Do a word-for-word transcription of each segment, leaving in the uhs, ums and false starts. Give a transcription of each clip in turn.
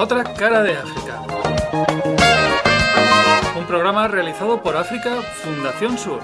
otra cara de África. Un programa realizado por África Fundación Sur.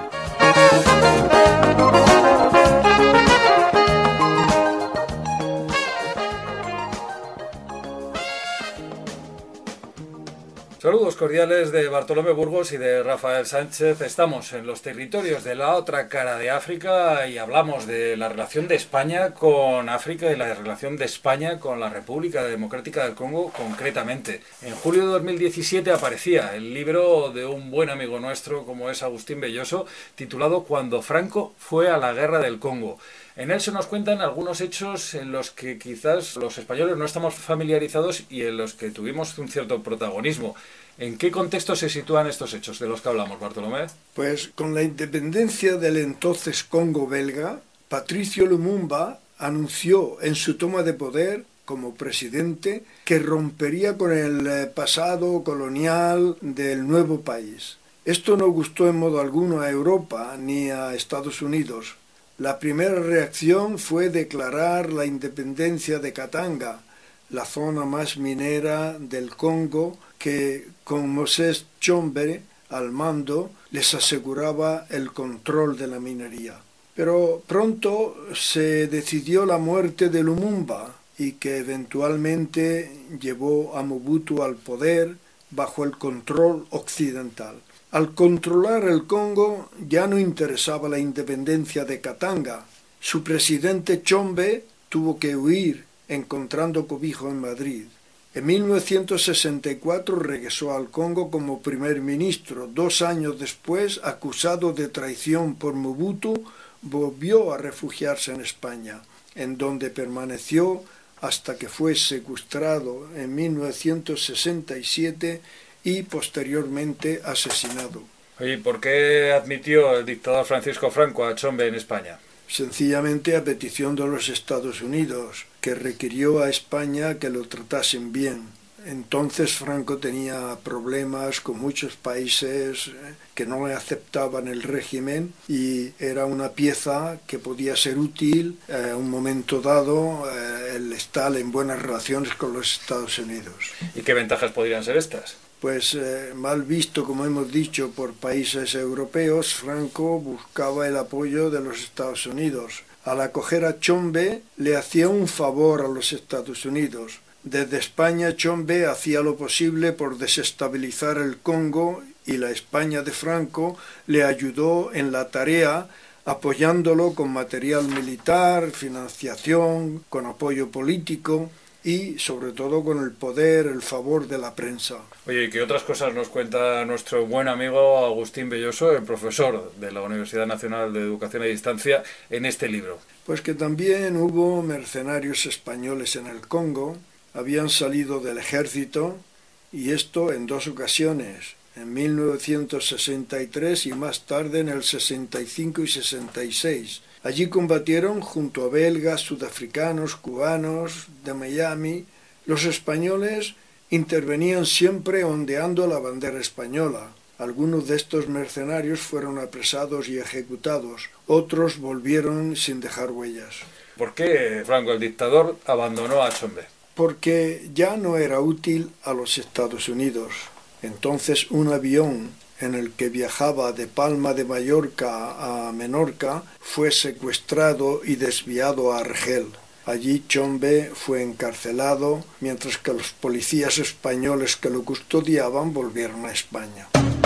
Saludos cordiales de Bartolomé Burgos y de Rafael Sánchez. Estamos en los territorios de la otra cara de África y hablamos de la relación de España con África y la relación de España con la República Democrática del Congo concretamente. En julio de dos mil diecisiete aparecía el libro de un buen amigo nuestro como es Agustín Belloso, titulado Cuando Franco fue a la guerra del Congo. En él se nos cuentan algunos hechos en los que quizás los españoles no estamos familiarizados y en los que tuvimos un cierto protagonismo. ¿En qué contexto se sitúan estos hechos de los que hablamos, Bartolomé? Pues con la independencia del entonces Congo belga, Patricio Lumumba anunció en su toma de poder como presidente que rompería con el pasado colonial del nuevo país. Esto no gustó en modo alguno a Europa ni a Estados Unidos. La primera reacción fue declarar la independencia de Katanga, la zona más minera del Congo, que con Moses Tshombe al mando les aseguraba el control de la minería. Pero pronto se decidió la muerte de Lumumba y que eventualmente llevó a Mobutu al poder bajo el control occidental. Al controlar el Congo ya no interesaba la independencia de Katanga. Su presidente Tshombe tuvo que huir encontrando cobijo en Madrid. En mil novecientos sesenta y cuatro regresó al Congo como primer ministro. Dos años después, acusado de traición por Mobutu, volvió a refugiarse en España, en donde permaneció hasta que fue secuestrado en mil novecientos sesenta y siete y posteriormente asesinado. Oye, ¿por qué admitió el dictador Francisco Franco a Tshombe en España? Sencillamente a petición de los Estados Unidos, que requirió a España que lo tratasen bien. Entonces Franco tenía problemas con muchos países que no le aceptaban el régimen y era una pieza que podía ser útil eh, a un momento dado eh, el estar en buenas relaciones con los Estados Unidos. ¿Y qué ventajas podrían ser estas? Pues eh, mal visto, como hemos dicho, por países europeos, Franco buscaba el apoyo de los Estados Unidos. Al acoger a Tshombe, le hacía un favor a los Estados Unidos. Desde España, Tshombe hacía lo posible por desestabilizar el Congo y la España de Franco le ayudó en la tarea, apoyándolo con material militar, financiación, con apoyo político y sobre todo con el poder, el favor de la prensa. Oye, ¿y qué otras cosas nos cuenta nuestro buen amigo Agustín Belloso, el profesor de la Universidad Nacional de Educación a Distancia, en este libro? Pues que también hubo mercenarios españoles en el Congo, habían salido del ejército, y esto en dos ocasiones, en mil novecientos sesenta y tres y más tarde en el sesenta y cinco y sesenta y seis. Allí combatieron junto a belgas, sudafricanos, cubanos, de Miami. Los españoles intervenían siempre ondeando la bandera española. Algunos de estos mercenarios fueron apresados y ejecutados. Otros volvieron sin dejar huellas. ¿Por qué Franco, el dictador, abandonó a Tshombe? Porque ya no era útil a los Estados Unidos. Entonces un avión en el que viajaba de Palma de Mallorca a Menorca fue secuestrado y desviado a Argel. Allí Tshombe fue encarcelado, mientras que los policías españoles que lo custodiaban volvieron a España.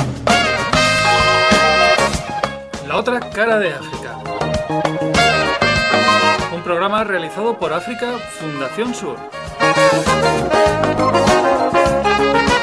La otra cara de África. Un programa realizado por África Fundación Sur.